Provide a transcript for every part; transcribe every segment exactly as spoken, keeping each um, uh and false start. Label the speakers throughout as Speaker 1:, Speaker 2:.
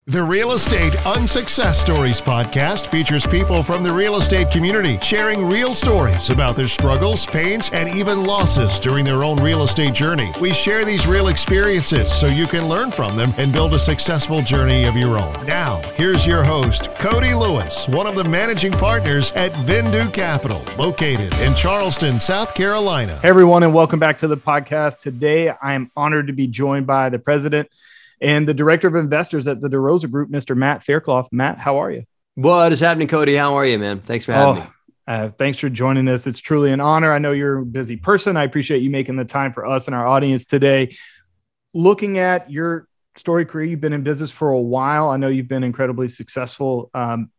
Speaker 1: The Real Estate Unsuccess Stories podcast features people from the real estate community sharing real stories about their struggles, pains, and even losses during their own real estate journey. We share these real experiences so you can learn from them and build a successful journey of your own. Now, here's your host, Cody Lewis, one of the managing partners at Vindu Capital, located in Charleston, South Carolina.
Speaker 2: Hey, everyone, and welcome back to the podcast. Today, I am honored to be joined by the president and the director of investors at the DeRosa Group, Mister Matt Faircloth. Matt, how are you?
Speaker 3: What is happening, Cody? How are you, man? Thanks for having
Speaker 2: oh,
Speaker 3: me.
Speaker 2: Uh, thanks for joining us. It's truly an honor. I know you're a busy person. I appreciate you making the time for us and our audience today. Looking at your story career, you've been in business for a while. I know you've been incredibly successful. Um,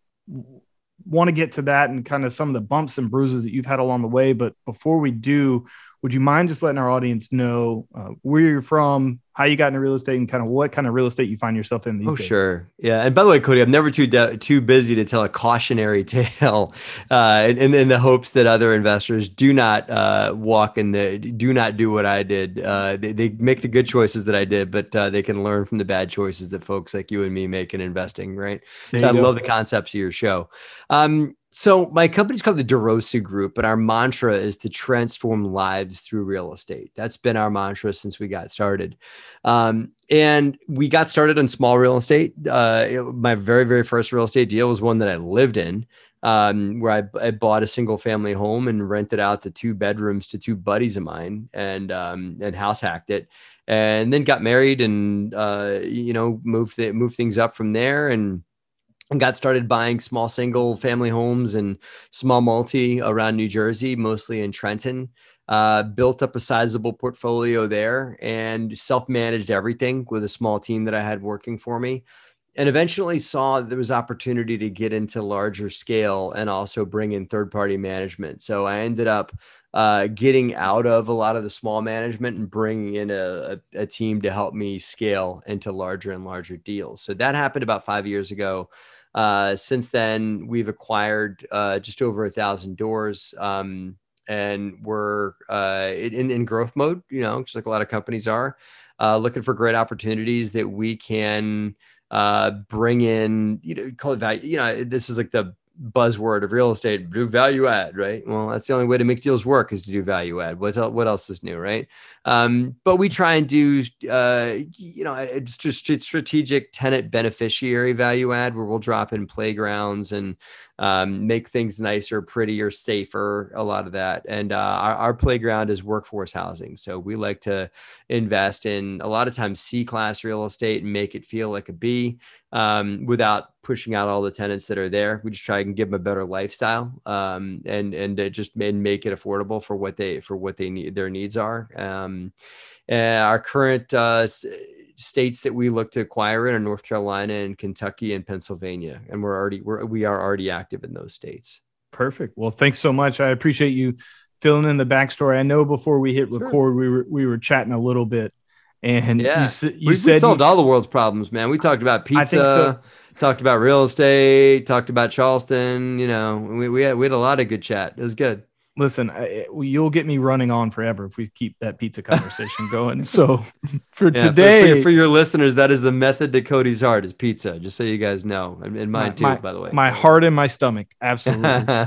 Speaker 2: want to get to that and kind of some of the bumps and bruises that you've had along the way. But before we do, would you mind just letting our audience know uh, where you're from, how you got into real estate, and kind of what kind of real estate you find yourself in these
Speaker 3: oh,
Speaker 2: days? Oh,
Speaker 3: sure. Yeah. And by the way, Cody, I'm never too de- too busy to tell a cautionary tale uh, in, in the hopes that other investors do not uh, walk in the, do not do what I did. Uh, they, they make the good choices that I did, but uh, they can learn from the bad choices that folks like you and me make in investing, right?
Speaker 2: There
Speaker 3: so I
Speaker 2: go.
Speaker 3: love the concepts of your show. Um, So my company's called the DeRosa Group, but our mantra is to transform lives through real estate. That's been our mantra since we got started. Um, and we got started on small real estate. Uh, it, my very, very first real estate deal was one that I lived in, um, where I, I bought a single family home and rented out the two bedrooms to two buddies of mine and, um, and house hacked it. And then got married and, uh, you know, moved, th- moved things up from there and And got started buying small single family homes and small multi around New Jersey, mostly in Trenton. Uh, built up a sizable portfolio there and self-managed everything with a small team that I had working for me. And eventually saw there was opportunity to get into larger scale and also bring in third-party management. So I ended up uh, getting out of a lot of the small management and bringing in a, a, a team to help me scale into larger and larger deals. So that happened about five years ago. Uh, since then, we've acquired uh, just over a thousand doors, um, and we're uh, in, in growth mode, you know, just like a lot of companies are, uh, looking for great opportunities that we can uh, bring in, you know, call it value. You know, this is like the buzzword of real estate, do value add, right? Well, that's the only way to make deals work is to do value add. What else, what else is new, right? Um, but we try and do, uh, you know, it's just strategic tenant beneficiary value add where we'll drop in playgrounds and um, make things nicer, prettier, safer, a lot of that. And uh, our, our playground is workforce housing. So we like to invest in a lot of times C-class real estate and make it feel like a B. Um, without pushing out all the tenants that are there. We just try and give them a better lifestyle, um, and and uh, just made, make it affordable for what they for what they need their needs are. Um, and our current uh, s- states that we look to acquire in are North Carolina and Kentucky and Pennsylvania, and we're already we're, we are already active in those states.
Speaker 2: Perfect. Well, thanks so much. I appreciate you filling in the backstory. I know before we hit record, sure. we were we were chatting a little bit. And
Speaker 3: yeah,
Speaker 2: you, you
Speaker 3: we,
Speaker 2: said
Speaker 3: we solved
Speaker 2: you,
Speaker 3: all the world's problems, man. We talked about pizza,
Speaker 2: I think so.
Speaker 3: talked about real estate, talked about Charleston. You know, we we had, we had a lot of good chat. It was good.
Speaker 2: Listen, I, you'll get me running on forever if we keep that pizza conversation going. So for yeah, today,
Speaker 3: for, for, your, for your listeners, that is the method to Cody's heart is pizza. Just so you guys know, and, and mine
Speaker 2: my,
Speaker 3: too,
Speaker 2: my,
Speaker 3: by the way.
Speaker 2: My
Speaker 3: so.
Speaker 2: heart and my stomach, absolutely.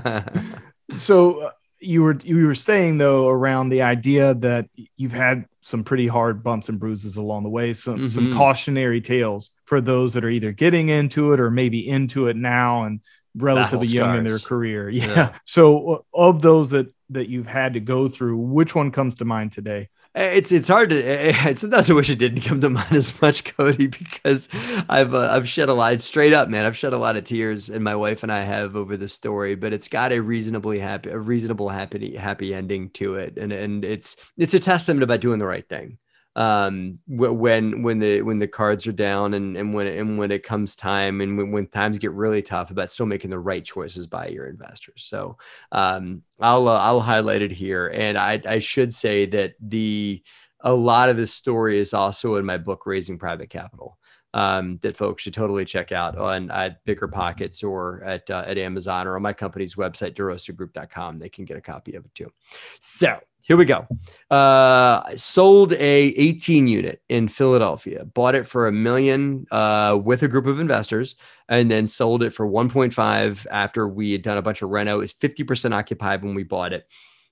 Speaker 2: So uh, you were you were saying though around the idea that you've had some pretty hard bumps and bruises along the way, some mm-hmm. some cautionary tales for those that are either getting into it or maybe into it now and relatively young in their career. Yeah. yeah. So of those that that you've had to go through, which one comes to mind today?
Speaker 3: It's it's hard to sometimes I wish it didn't come to mind as much, Cody, because I've uh, I've shed a lot straight up, man. I've shed a lot of tears, and my wife and I have over the story. But it's got a reasonably happy, a reasonable happy happy ending to it, and and it's it's a testament about doing the right thing. Um, when when the when the cards are down, and and when it, and when it comes time, and when, when times get really tough, about still making the right choices by your investors. So um, I'll uh, I'll highlight it here, and I I should say that the a lot of this story is also in my book, Raising Private Capital. Um, that folks should totally check out on at Bigger Pockets or at uh, at Amazon or on my company's website, DeRosa Group dot com. They can get a copy of it too. So here we go. Uh, I sold a eighteen unit in Philadelphia, bought it for a million uh, with a group of investors, and then sold it for one point five after we had done a bunch of reno. It was fifty percent occupied when we bought it,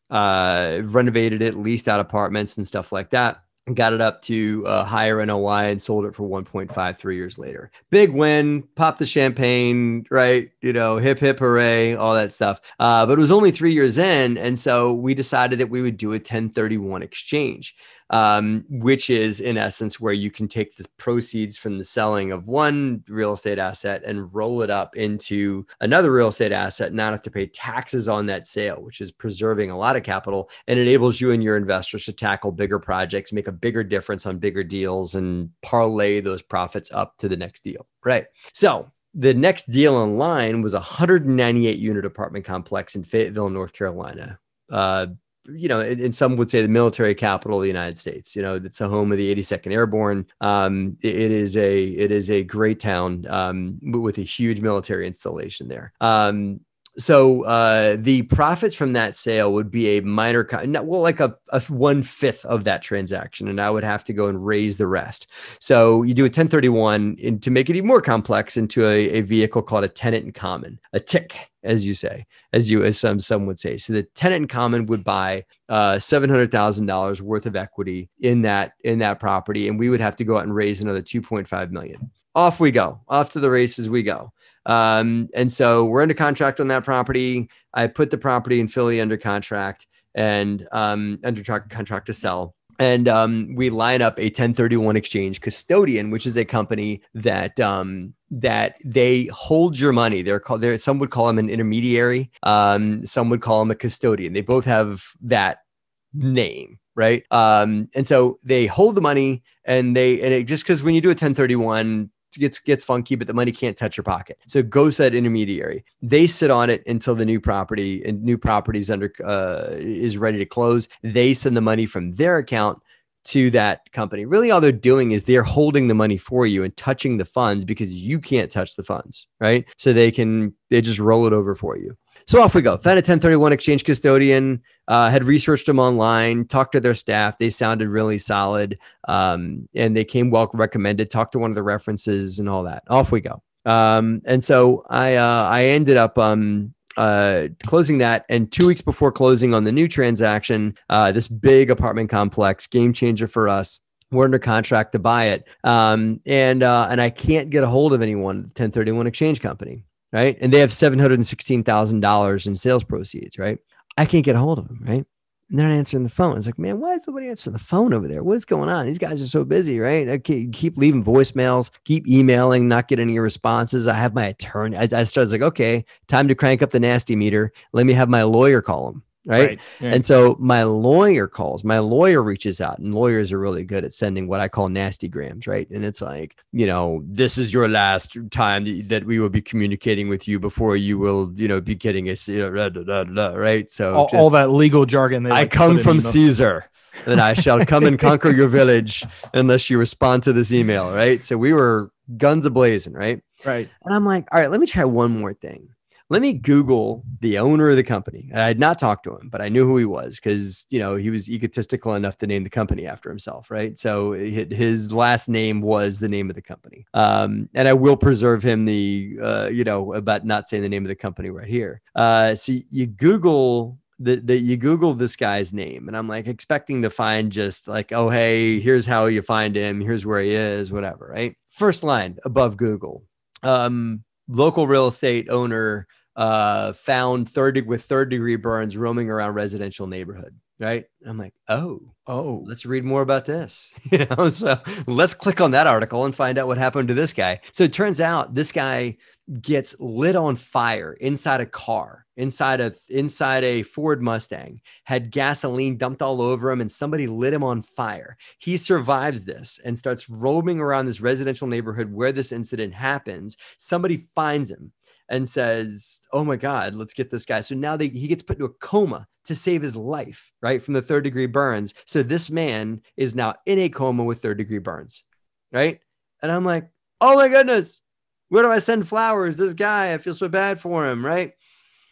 Speaker 3: uh, renovated it, leased out apartments and stuff like that. Got it up to uh, higher N O I and sold it for one point five three years later. Big win, pop the champagne, right? You know, hip, hip, hooray, all that stuff. Uh, but it was only three years in. And so we decided that we would do a ten thirty-one exchange, um, which is in essence where you can take the proceeds from the selling of one real estate asset and roll it up into another real estate asset, and not have to pay taxes on that sale, which is preserving a lot of capital and enables you and your investors to tackle bigger projects, make a bigger difference on bigger deals, and parlay those profits up to the next deal. Right. So the next deal in line was a one hundred ninety-eight unit apartment complex in Fayetteville, North Carolina. Uh, you know, and some would say the military capital of the United States. You know, it's a home of the eighty-second Airborne. Um, it, it is a it is a great town um, with a huge military installation there. Um, So uh, the profits from that sale would be a minor, well, like a, a one fifth of that transaction, and I would have to go and raise the rest. So you do a ten thirty-one in, to make it even more complex into a, a vehicle called a tenant in common, a T I C, as you say, as you as some some would say. So the tenant in common would buy uh, seven hundred thousand dollars worth of equity in that in that property, and we would have to go out and raise another two point five million. Off we go, off to the races we go. Um, and so we're under contract on that property. I put the property in Philly under contract and um, under tra- contract to sell. And um, we line up a ten thirty-one exchange custodian, which is a company that um, that they hold your money. They're called. They're, some would call them an intermediary. Um, some would call them a custodian. They both have that name, right? Um, and so they hold the money, and they and it, just because when you do a ten thirty-one. Gets gets funky, but the money can't touch your pocket. So it goes to that intermediary. They sit on it until the new property and new properties under uh, is ready to close. They send the money from their account to that company. Really, all they're doing is they're holding the money for you and touching the funds because you can't touch the funds, right? So they can they just roll it over for you. So off we go. Found a ten thirty-one exchange custodian, uh, had researched them online, talked to their staff. They sounded really solid. Um, and they came well recommended, talked to one of the references and all that. Off we go. Um, and so I, uh, I ended up, um, uh, closing that. And two weeks before closing on the new transaction, uh, this big apartment complex, game changer for us. We're under contract to buy it. Um, and, uh, and I can't get a hold of anyone, ten thirty-one exchange company. Right. And they have seven hundred sixteen thousand dollars in sales proceeds. Right. I can't get a hold of them. Right. And they're not answering the phone. It's like, man, why is nobody answering the phone over there? What is going on? These guys are so busy. Right. I keep leaving voicemails, keep emailing, not getting any responses. I have my attorney. I, I started like, okay, time to crank up the nasty meter. Let me have my lawyer call them. Right? Right. Yeah. And so my lawyer calls, my lawyer reaches out, and lawyers are really good at sending what I call nasty grams. Right. And it's like, you know, this is your last time that we will be communicating with you before you will, you know, be getting a, you know, blah, blah, blah, right. So
Speaker 2: all,
Speaker 3: just,
Speaker 2: all that legal jargon.
Speaker 3: I like come from Caesar, and I shall come and conquer your village unless you respond to this email. Right. So we were guns a-blazing. Right.
Speaker 2: Right.
Speaker 3: And I'm like, all right, let me try one more thing. Let me Google the owner of the company. I had not talked to him, but I knew who he was because, you know, he was egotistical enough to name the company after himself, right? So his last name was the name of the company. Um, and I will preserve him the, uh, you know, about not saying the name of the company right here. Uh, so you Google the, the, you Google this guy's name, and I'm like expecting to find just like, oh, hey, here's how you find him. Here's where he is, whatever, right? First line above Google, um, local real estate owner, uh, found third with third degree burns roaming around residential neighborhood. Right. I'm like, oh, oh, let's read more about this. You know, so let's click on that article and find out what happened to this guy. So it turns out this guy gets lit on fire inside a car, inside a, inside a Ford Mustang, had gasoline dumped all over him, and somebody lit him on fire. He survives this and starts roaming around this residential neighborhood where this incident happens. Somebody finds him and says, oh my God, let's get this guy. So now they, he gets put into a coma to save his life, right? From the third degree burns. So this man is now in a coma with third degree burns, right? And I'm like, oh my goodness, where do I send flowers? This guy, I feel so bad for him, right?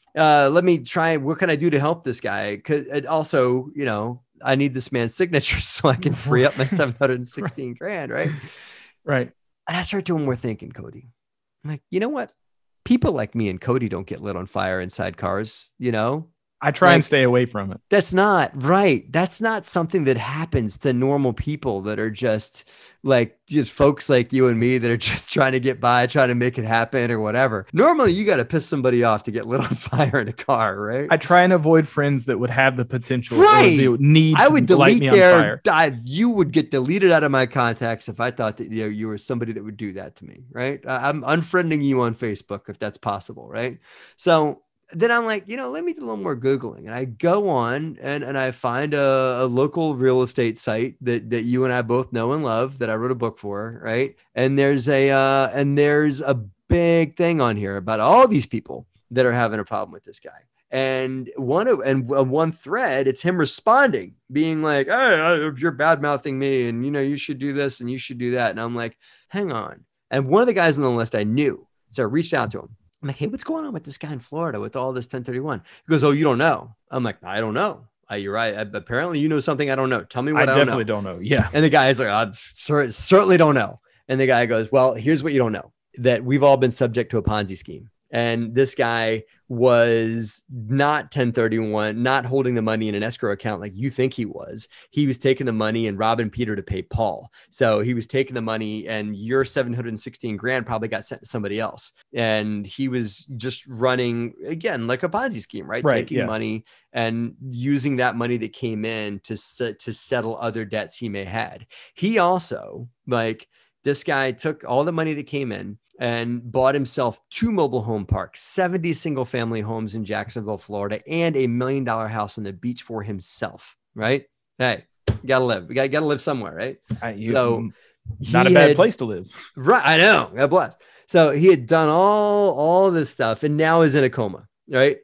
Speaker 3: uh, let me try. What can I do to help this guy? Cause it also, you know, I need this man's signature so I can free up my seven hundred sixteen grand. Right.
Speaker 2: Right.
Speaker 3: And I started doing more thinking, Cody. I'm like, you know what? People like me and Cody don't get lit on fire inside cars, you know?
Speaker 2: I try
Speaker 3: like,
Speaker 2: and stay away from it.
Speaker 3: That's not right. That's not something that happens to normal people that are just like just folks like you and me that are just trying to get by, trying to make it happen or whatever. Normally, you got to piss somebody off to get lit on fire in a car, right?
Speaker 2: I try and avoid friends that would have the potential
Speaker 3: right.
Speaker 2: or the need
Speaker 3: I would
Speaker 2: to light
Speaker 3: delete
Speaker 2: me
Speaker 3: their,
Speaker 2: on fire.
Speaker 3: I, you would get deleted out of my contacts if I thought that you know, you were somebody that would do that to me, right? I, I'm unfriending you on Facebook if that's possible, right? So then I'm like, you know, let me do a little more Googling. And I go on and, and I find a, a local real estate site that, that you and I both know and love that I wrote a book for. Right. And there's a, uh, and there's a big thing on here about all these people that are having a problem with this guy. And one of, and one thread, it's him responding, being like, hey, you're bad mouthing me and, you know, you should do this and you should do that. And I'm like, hang on. And one of the guys on the list I knew. So I reached out to him. I'm like, hey, what's going on with this guy in Florida with all this ten thirty-one? He goes, oh, you don't know. I'm like, I don't know. Uh, you're right. I, apparently you know something I don't know. Tell me what I,
Speaker 2: I
Speaker 3: don't
Speaker 2: definitely
Speaker 3: know.
Speaker 2: don't know. Yeah.
Speaker 3: And the guy's like, I cer- certainly don't know. And the guy goes, well, here's what you don't know, that we've all been subject to a Ponzi scheme. And this guy was not ten thirty-one, not holding the money in an escrow account like you think he was. He was taking the money and robbing Peter to pay Paul. So he was taking the money and your seven hundred sixteen grand probably got sent to somebody else. And he was just running, again, like a Ponzi scheme, right?
Speaker 2: Right,
Speaker 3: Taking
Speaker 2: yeah.
Speaker 3: money and using that money that came in to, set, to settle other debts he may had. He also, like, this guy took all the money that came in and bought himself two mobile home parks, seventy single family homes in Jacksonville, Florida, and a million dollar house on the beach for himself. Right. Hey, you gotta live. We gotta, gotta live somewhere. Right.
Speaker 2: I, you,
Speaker 3: so
Speaker 2: not a
Speaker 3: he
Speaker 2: bad
Speaker 3: had-
Speaker 2: place to live.
Speaker 3: Right. I know. God bless. So he had done all, all this stuff and now is in a coma. Right.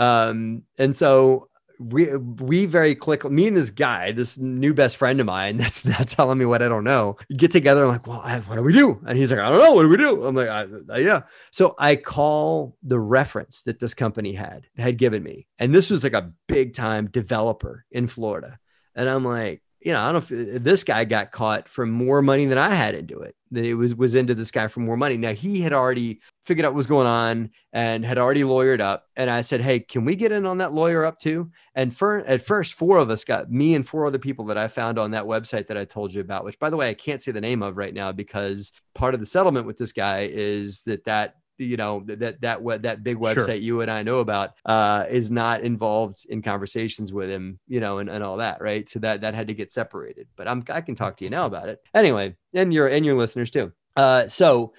Speaker 3: Um, and so we, we very quickly, me and this guy, this new best friend of mine, that's not telling me what I don't know, get together. I'm like, well, I, what do we do? And he's like, I don't know. What do we do? I'm like, I, I, yeah. So I call the reference that this company had, had given me. And this was like a big time developer in Florida. And I'm like, you know, I don't know if this guy got caught for more money than I had into it, that it was, was into this guy for more money. Now he had already figured out what was going on and had already lawyered up. And I said, hey, can we get in on that lawyer up too? And for, at first, four of us got, me and four other people that I found on that website that I told you about, which by the way, I can't say the name of right now because part of the settlement with this guy is that that, you know, that, that, that, that big website sure. you and I know about uh, is not involved in conversations with him, you know, and, and all that. Right. So that, that had to get separated, but I'm, I can talk to you now about it anyway. And your, and your listeners too. Uh, so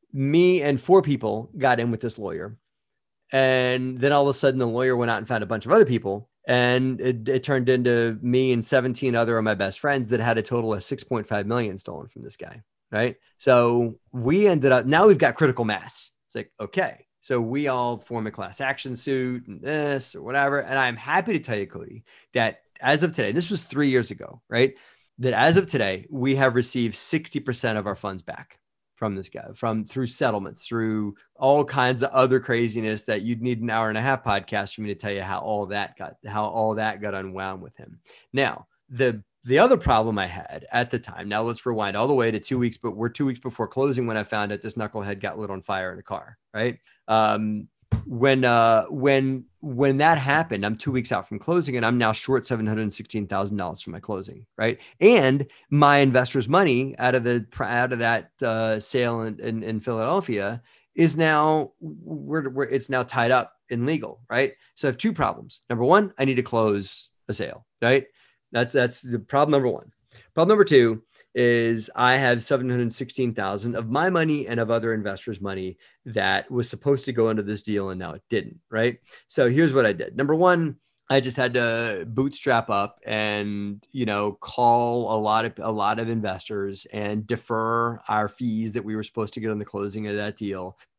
Speaker 3: me and four people got in with this lawyer. And then all of a sudden the lawyer went out and found a bunch of other people. And it, it turned into me and seventeen other of my best friends that had a total of six point five million stolen from this guy. Right. So we ended up, now we've got critical mass. It's like, okay, so we all form a class action suit and this or whatever. And I'm happy to tell you, Cody, that as of today, this was three years ago, right? That as of today, we have received sixty percent of our funds back from this guy, from through settlements, through all kinds of other craziness that you'd need an hour and a half podcast for me to tell you how all that got, how all that got unwound with him. Now, the The other problem I had at the time, now let's rewind all the way to two weeks, but we're two weeks before closing when I found out this knucklehead got lit on fire in a car, right? Um, when, uh, when, when that happened, I'm two weeks out from closing and I'm now short seven hundred sixteen thousand dollars for my closing, right? And my investors' money out of the, out of that uh, sale in, in, in Philadelphia is now, we're, we're, it's now tied up in legal, right? So I have two problems. Number one, I need to close a sale, right? That's that's the problem number one. Problem number two is I have seven hundred sixteen thousand of my money and of other investors' money that was supposed to go into this deal and now it didn't. Right. So here's what I did. Number one, I just had to bootstrap up and, you know, call a lot of a lot of investors and defer our fees that we were supposed to get on the closing of that deal.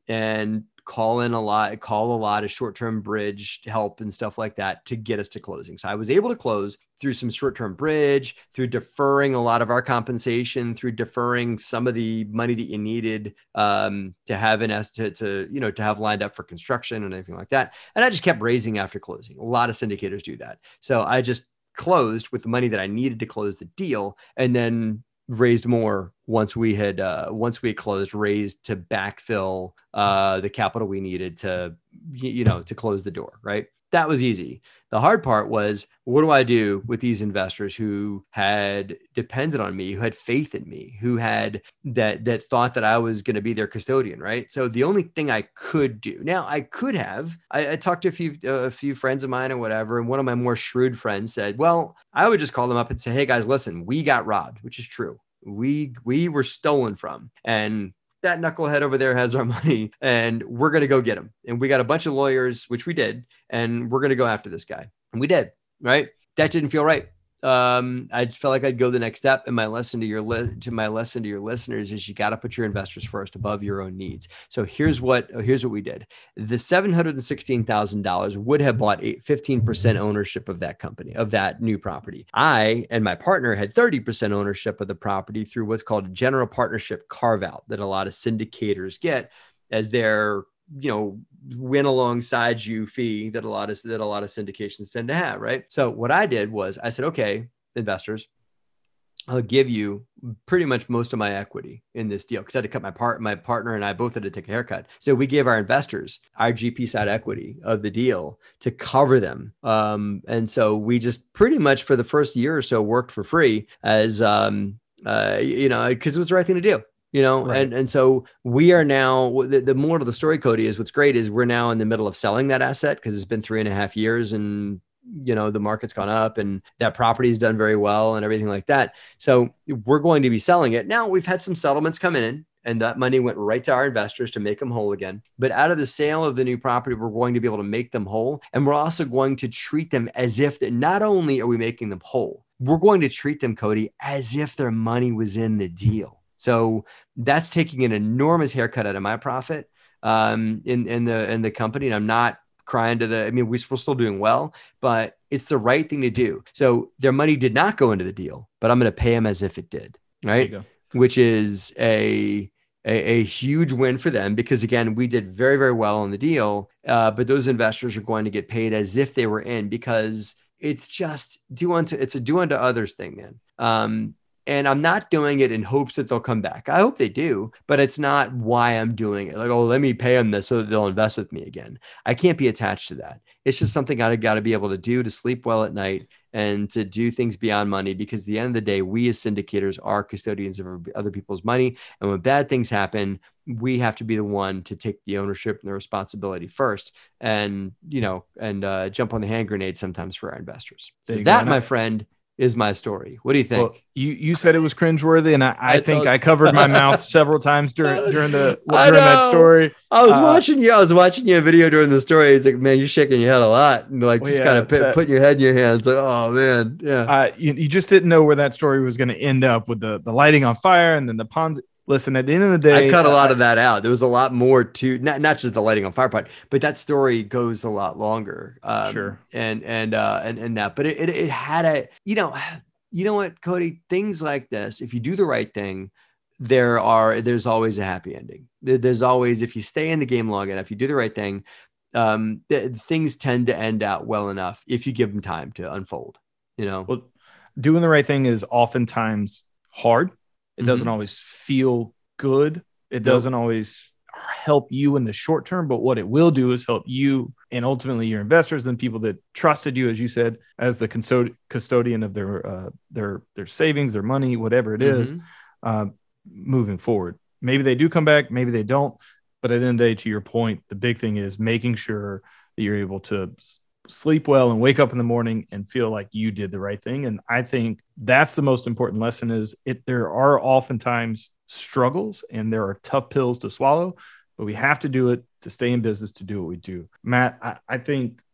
Speaker 3: and call in a lot, call a lot of short-term bridge help and stuff like that to get us to closing. So I was able to close through some short-term bridge, through deferring a lot of our compensation, through deferring some of the money that you needed um, to have an estimate to, you know, to have lined up for construction and anything like that. And I just kept raising after closing. A lot of syndicators do that. So I just closed with the money that I needed to close the deal, and then raised more once we had uh, once we had closed, raised to backfill uh, the capital we needed to, you know, to close the door. Right. That was easy. The hard part was, what do I do with these investors who had depended on me, who had faith in me, who had that, that thought that I was going to be their custodian. Right. So the only thing I could do now, I could have, I, I talked to a few, uh, a few friends of mine or whatever. And one of my more shrewd friends said, well, I would just call them up and say, hey guys, listen, we got robbed, which is true. We, we were stolen from, and that knucklehead over there has our money, and we're going to go get him. And we got a bunch of lawyers, which we did, and we're going to go after this guy. And we did, right? That didn't feel right. Um, I just felt like I'd go the next step. And my lesson to your li- to my lesson to your listeners is you got to put your investors first above your own needs. So here's what here's what we did. The seven hundred sixteen thousand dollars would have bought eight, fifteen percent ownership of that company, of that new property. I and my partner had thirty percent ownership of the property through what's called a general partnership carve out that a lot of syndicators get as their, you know, win alongside you fee that a lot of that a lot of syndications tend to have, right? So what I did was I said, okay, investors, I'll give you pretty much most of my equity in this deal, because I had to cut my part, my partner and I both had to take a haircut. So we gave our investors our G P side equity of the deal to cover them. Um, and so we just pretty much for the first year or so worked for free as, um, uh, you know, because it was the right thing to do. You know, right. and, and so we are now, the, the moral of the story, Cody, is what's great is we're now in the middle of selling that asset because it's been three and a half years and, you know, the market's gone up and that property's done very well and everything like that. So we're going to be selling it. Now we've had some settlements come in and that money went right to our investors to make them whole again. But out of the sale of the new property, we're going to be able to make them whole. And we're also going to treat them as if that not only are we making them whole, we're going to treat them, Cody, as if their money was in the deal. So that's taking an enormous haircut out of my profit um, in, in the in the company. And I'm not crying to the, I mean, we're still doing well, but it's the right thing to do. So their money did not go into the deal, but I'm going to pay them as if it did, right? Which is a, a, a huge win for them because, again, we did very, very well on the deal, uh, but those investors are going to get paid as if they were in because it's just do unto, it's a do unto others thing, man. Um, And I'm not doing it in hopes that they'll come back. I hope they do, but it's not why I'm doing it. Like, oh, let me pay them this so that they'll invest with me again. I can't be attached to that. It's just something I got to be able to do to sleep well at night and to do things beyond money, because at the end of the day, we as syndicators are custodians of other people's money. And when bad things happen, we have to be the one to take the ownership and the responsibility first and, you know, and uh, jump on the hand grenade sometimes for our investors. So that, my friend, is my story. What do you think?
Speaker 2: Well, you you said it was cringeworthy, and I, I, I think I covered my mouth several times during during the during that story.
Speaker 3: I was
Speaker 2: uh,
Speaker 3: watching you. I was watching you a video during the story. It's like, man, you're shaking your head a lot, and like
Speaker 2: well,
Speaker 3: just
Speaker 2: yeah,
Speaker 3: kind of p-
Speaker 2: that,
Speaker 3: putting your head in your hands. Like, oh man, yeah.
Speaker 2: Uh, you, you just didn't know where that story was going to end up with the the lighting on fire and then the Ponzi. Listen, at the end of the day,
Speaker 3: I cut a lot
Speaker 2: uh,
Speaker 3: of that out. There was a lot more to not, not just the lighting on fire part, but that story goes a lot longer. Um,
Speaker 2: sure.
Speaker 3: And, and, uh, and, and that, but it, it, it had a, you know, you know what, Cody, things like this, if you do the right thing, there are, there's always a happy ending. There, there's always, if you stay in the game long enough, you do the right thing. Um, th- things tend to end out well enough if you give them time to unfold, you know?
Speaker 2: Well, doing the right thing is oftentimes hard. It doesn't
Speaker 3: Mm-hmm.
Speaker 2: always feel good. It
Speaker 3: Nope.
Speaker 2: doesn't always help you in the short term, but what it will do is help you and ultimately your investors and people that trusted you, as you said, as the custod- custodian of their uh, their their savings, their money, whatever it is,
Speaker 3: Mm-hmm.
Speaker 2: uh, moving forward. Maybe they do come back, maybe they don't. But at the end of the day, to your point, the big thing is making sure that you're able to sleep well and wake up in the morning and feel like you did the right thing. And I think that's the most important lesson is it. There are oftentimes struggles and there are tough pills to swallow, but we have to do it to stay in business, to do what we do. Matt, I, I think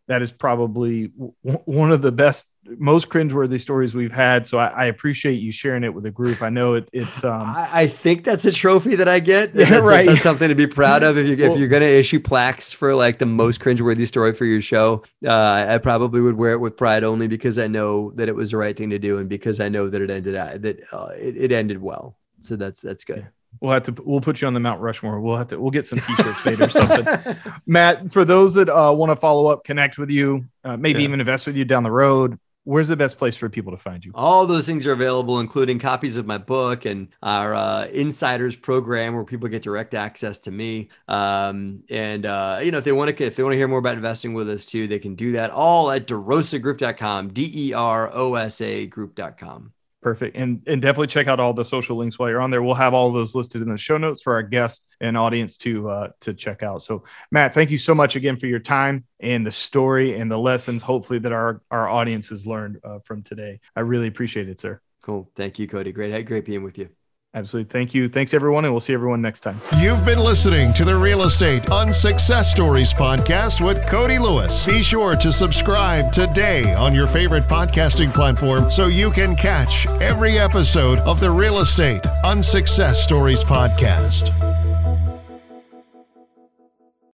Speaker 2: that is probably w- one of the best, most cringeworthy stories we've had. So I, I appreciate you sharing it with the group. I know it, it's. Um,
Speaker 3: I, I think that's a trophy that I get.
Speaker 2: Yeah,
Speaker 3: that's,
Speaker 2: right.
Speaker 3: That's something to be proud of. If you
Speaker 2: Well,
Speaker 3: if you're going to issue plaques for like the most cringeworthy story for your show, uh, I probably would wear it with pride, only because I know that it was the right thing to do, and because I know that it ended that uh, it, it ended well. So that's that's good.
Speaker 2: We'll have to, we'll put you on the Mount Rushmore. We'll have to, we'll get some t-shirts made or something. Matt, for those that uh, want to follow up, connect with you, uh, maybe
Speaker 3: Yeah.
Speaker 2: even invest with you down the road, where's the best place for people to find you?
Speaker 3: All those things are available, including copies of my book and our uh, Insiders program, where people get direct access to me. Um, and uh, you know, if they want to, if they want to hear more about investing with us too, they can do that all at derosa group dot com, D E R O S A group dot com.
Speaker 2: Perfect. And and definitely check out all the social links while you're on there. We'll have all those listed in the show notes for our guests and audience to uh, to check out. So Matt, thank you so much again for your time and the story and the lessons, hopefully, that our, our audience has learned uh, from today. I really appreciate it, sir.
Speaker 3: Cool. Thank you, Cody. Great, great being with you.
Speaker 2: Absolutely. Thank you. Thanks, everyone. And we'll see everyone next time.
Speaker 1: You've been listening to the Real Estate Unsuccess Stories podcast with Cody Lewis. Be sure to subscribe today on your favorite podcasting platform so you can catch every episode of the Real Estate Unsuccess Stories podcast.